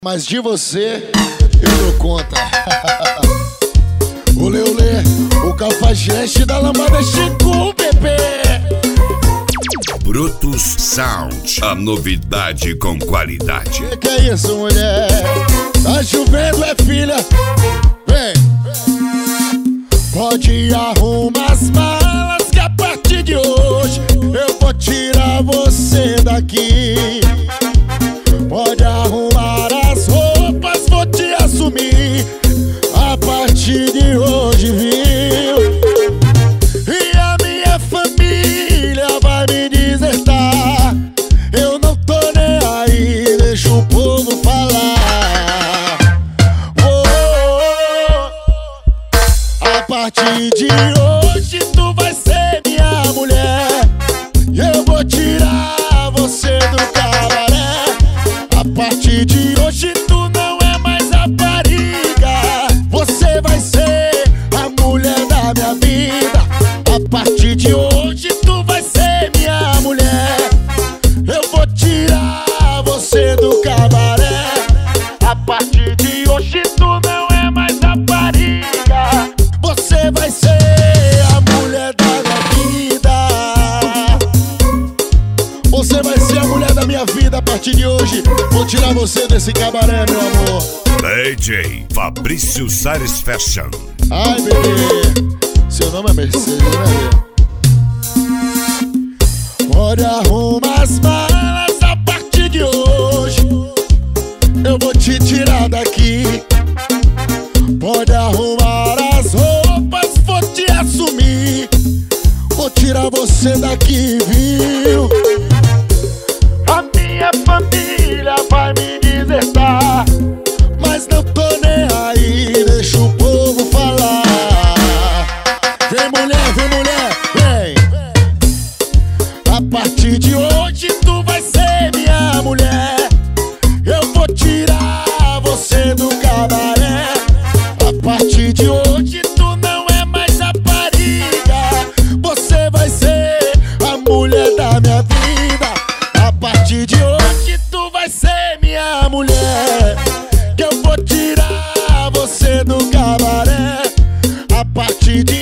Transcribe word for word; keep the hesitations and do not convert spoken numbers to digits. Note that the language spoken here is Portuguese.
Mas de você eu dou conta. Olê, olê, o cafajeste da lambada chegou, bebê. Brutus Sound, a novidade com qualidade. Que que é isso, mulher? Tá chovendo, é filha? Vem. Pode arrumar as malas que a partir de hoje eu vou tirar você daqui. Pode arrumar as roupas, vou te assumir a partir de hoje, viu? E a minha família vai me desertar. Eu não tô nem aí, deixa o povo falar. Oh, a partir de hoje tu vai ser minha mulher. E eu vou tirar você do cabaré. A partir de hoje tu não é mais rapariga. Você vai ser a mulher da minha vida. A partir de hoje tu vai ser minha mulher. Eu vou tirar você do cabaré. A partir de hoje tu não é mais rapariga. Você vai ser a mulher da minha vida. Você vai ser a mulher da minha vida a partir de hoje. Vou tirar você desse cabaré, meu amor. D J Fabrício Satisfaction. Ai, bebê, seu nome é Mercedes, né, bebê? Pode arrumar as malas a partir de hoje. Eu vou te tirar daqui. Pode arrumar as roupas, vou te assumir. Vou tirar você daqui, viu? A minha família vai me desertar, mas não tô nem aí, deixa o povo falar. Vem mulher, vem mulher, vem. A partir de hoje tu vai ser minha mulher. Eu vou tirar você do cabaré. A partir de hoje tu não é mais rapariga. Você vai ser a mulher da minha vida. A partir de hoje tu vai ser minha mulher. Que eu vou tirar você do cabaré. A partir de